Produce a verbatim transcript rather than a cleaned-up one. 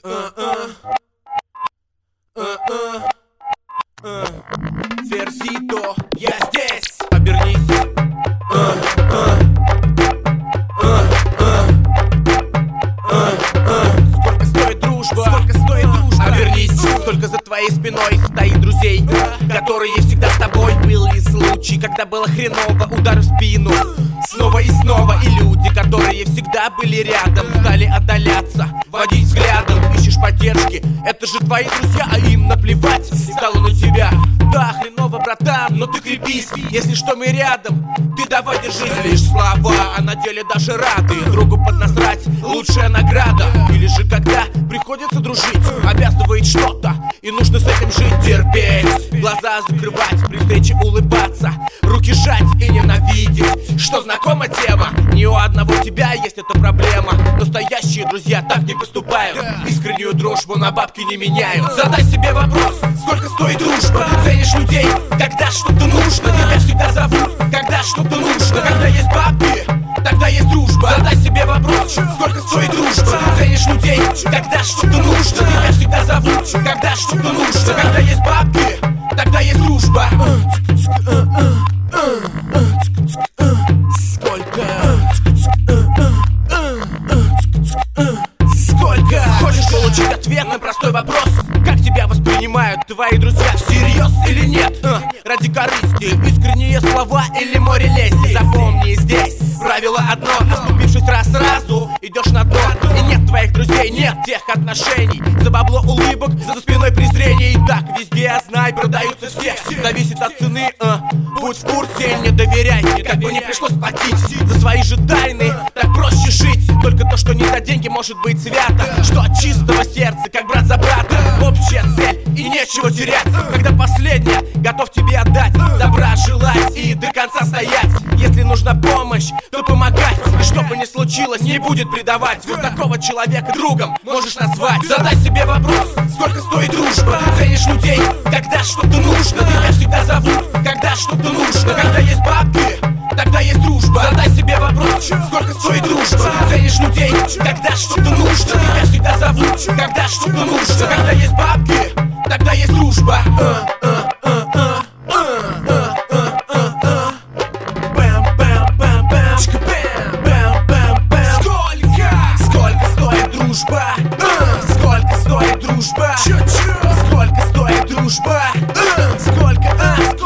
Ферзито, я здесь. Обернись. Сколько стоит дружба? Сколько стоит дружба? Обернись. Сколько за твоей спиной стоит друзей, которые всегда с тобой. Был ли случай, когда было хреново, удар в спину снова и снова. И люди, которые всегда были рядом, стали отдаляться, водить взглядом. Ищешь поддержки, это же твои друзья, а им наплевать стало на тебя. Да, хреново, братан, но ты крепись. Если что, мы рядом, ты давай держись. Лишь слова, а на деле даже рады. Другу поднасрать, лучшая награда. Или же когда приходится дружить, обязывает что-то, и нужно с этим жить. Терпеть, глаза закрывать, при встрече улыбаться, руки жать и ненавидеть. Что знакома тема? Не у одного тебя есть эта проблема. Настоящие друзья так не поступают, искреннюю дружбу на бабки не меняют. Задай себе вопрос, сколько стоит дружба? Ценишь людей, когда что-то нужно. Тебя всегда зовут, когда что-то нужно. Когда есть бабки, тогда есть дружба. Задай себе вопрос, сколько стоит дружба? Ценишь людей, когда что-то нужно. Тебя всегда зовут, когда что-то нужно. Когда есть бабки, тогда есть дружба. Сколько? Сколько? Хочешь получить ответ на простой вопрос? Как тебя воспринимают твои друзья? Всерьез или нет? А, ради корысти, искренние слова или море лести? Запомни здесь правило одно: оступившись раз сразу идешь на дно. И нет твоих друзей, нет тех отношений. За бабло улыбок, за спиной презрение. И так везде, знай, продаются все. Зависит от цены, а. Будь в курсе, не доверяй, как бы не пришлось платить за свои же тайны, так проще жить. Только то, что не за деньги, может быть свято, что от чистого сердца, как брат за брата. Общая цель и нечего терять, когда последняя готов тебе отдать. Добра желать и до конца стоять. Если нужна помощь, то помогать. И что бы ни случилось, не будет предавать. Вот такого человека другом можешь назвать. Задай себе вопрос, сколько стоит дружба? Ценишь людей, когда что-то нужно. Тебя всегда зовут, когда что-то нужно. Когда есть бабки, тогда есть дружба. Задай себе вопрос, сколько стоит дружба? Ценишь людей, когда что-то нужно. Тебя всегда зовут, когда что-то нужно. Когда есть бабки, тогда есть дружба. Сколько стоит дружба? Сколько стоит дружба? Сколько стоит дружба? Сколько, а,